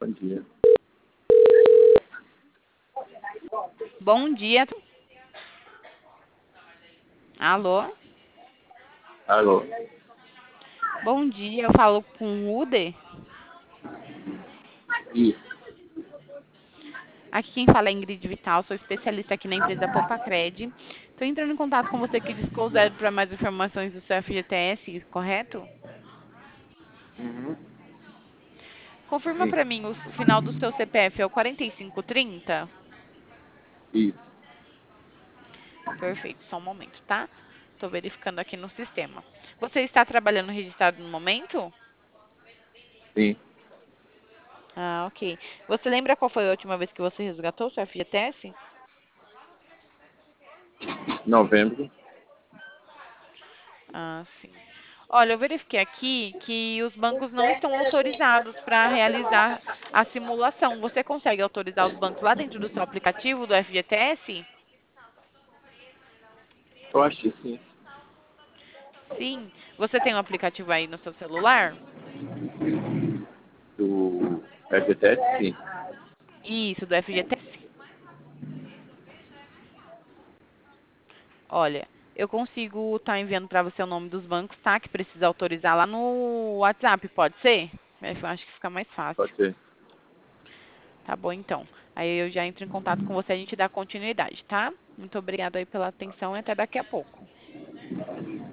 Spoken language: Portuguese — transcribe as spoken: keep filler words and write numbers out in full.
Bom dia. Bom dia. Alô? Alô? Bom dia, eu falo com o Ude. Isso. Aqui quem fala é Ingrid Vital, sou especialista aqui na empresa Popacred. Estou entrando em contato com você que discou zero para mais informações do seu F G T S, correto? Uhum. Confirma Sim. para mim, o, o final do seu C P F é o quarenta e cinco trinta? Isso. Perfeito, só um momento, tá? Estou verificando aqui no sistema. Você está trabalhando registrado no momento? Sim. Ah, ok. Você lembra qual foi a última vez que você resgatou o seu F G T S? Novembro. Ah, sim. Olha, eu verifiquei aqui que os bancos não estão autorizados para realizar a simulação. Você consegue autorizar os bancos lá dentro do seu aplicativo do F G T S? Eu acho que sim. Sim. Você tem um aplicativo aí no seu celular? Do F G T S, sim. Isso, do F G T S. Olha, eu consigo estar enviando para você o nome dos bancos, tá? Que precisa autorizar lá no WhatsApp, pode ser? Eu acho que fica mais fácil. Pode ser. Tá bom, então. Aí eu já entro em contato com você, a gente dá continuidade, tá? Muito obrigada aí pela atenção e até daqui a pouco.